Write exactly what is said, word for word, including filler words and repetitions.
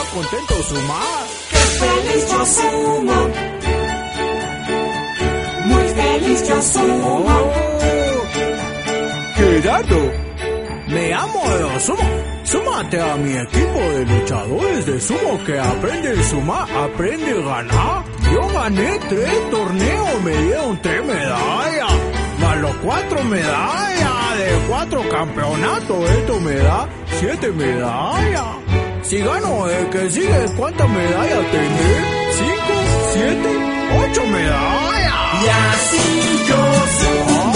contento sumar. ¡Qué feliz yo sumo! Muy feliz yo sumo. Oh, Gerardo, me amo de sumo. Súmate a mi equipo de luchadores de sumo que aprende a sumar, aprende a ganar. Yo gané tres torneos, me dieron tres medallas. Más los cuatro medallas de cuatro campeonatos, esto me da siete medallas. Si gano el que sigue, ¿cuántas medallas tendré? ¿Cinco? ¿Siete? ¿Ocho medallas? Y así yo sumo.